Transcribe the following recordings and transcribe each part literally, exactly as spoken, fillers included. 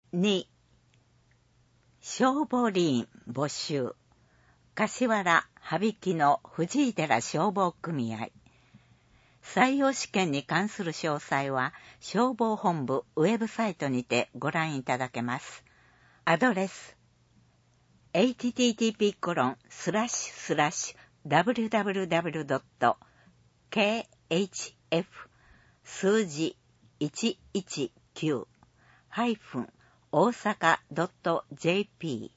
に、消防リーン募集。柏原羽曳の藤井寺消防組合。採用試験に関する詳細は消防本部ウェブサイトにてご覧いただけます。アドレス エイチティーティーピーコロンスラッシュスラッシュダブリューダブリューダブリュードットケーエイチエフ 数字いちいちきゅうハイフン大阪 .jp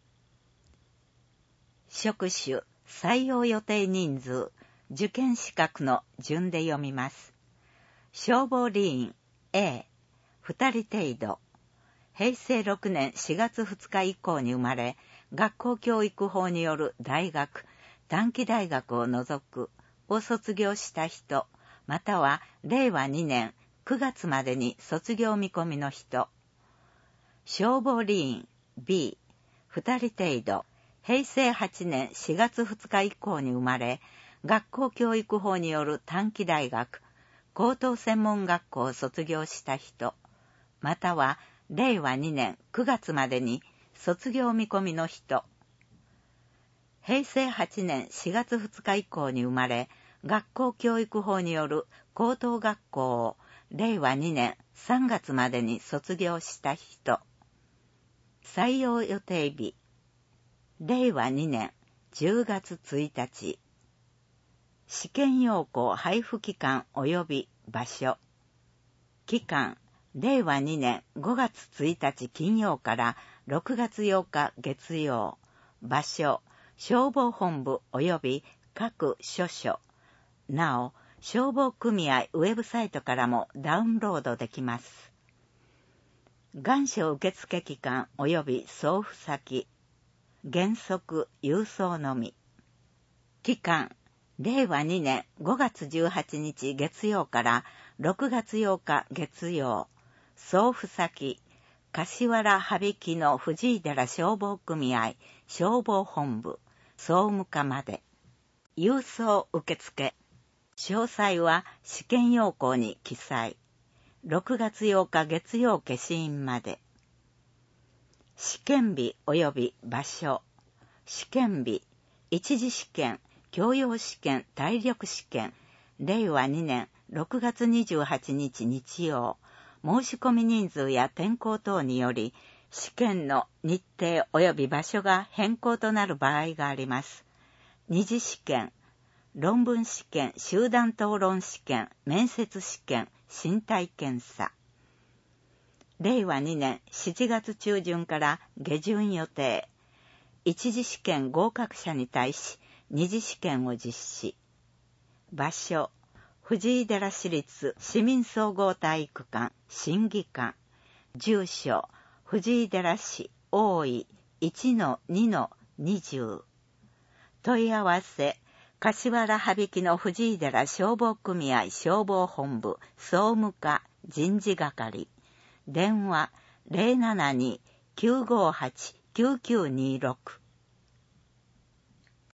職種採用予定人数受験資格の順で読みます。消防リーン A ふたり程度へいせいろくねんしがつふつか以降に生まれ学校教育法による大学短期大学を除くを卒業した人またはれいわにねんくがつまでに卒業見込みの人。消防リーン B ふたり程度へいせいはちねんしがつふつか以降に生まれ学校教育法による短期大学高等専門学校を卒業した人またはれいわにねんくがつまでに卒業見込みの人。へいせいはちねんしがつふつか以降に生まれ学校教育法による高等学校をれいわにねんさんがつまでに卒業した人。採用予定日れいわにねんじゅうがつついたち。試験要項配布期間及び場所。期間れいわにねんごがつついたち金曜からろくがつようか月曜。場所消防本部及び各所所。なお消防組合ウェブサイトからもダウンロードできます。願書受付期間及び送付先。原則郵送のみ。期間れいわにねんごがつじゅうはちにち月曜からろくがつようか月曜。送付先柏原羽曳の藤井寺消防組合消防本部総務課まで。郵送受付詳細は試験要項に記載。ろくがつようか月曜消印まで。試験日及び場所。試験日一次試験教養試験体力試験れいわにねんろくがつにじゅうはちにち日曜。申し込み人数や天候等により試験の日程及び場所が変更となる場合があります。二次試験論文試験集団討論試験面接試験身体検査。れいわにねんしちがつちゅうじゅんから下旬予定。一次試験合格者に対し二次試験を実施。場所藤井寺市立市民総合体育館審議館。住所藤井寺市大井 いちのにのにじゅう。問い合わせ柏原羽曳の藤井寺消防組合消防本部総務課人事係。電話 ゼロななに きゅうごはち きゅうきゅうにろく。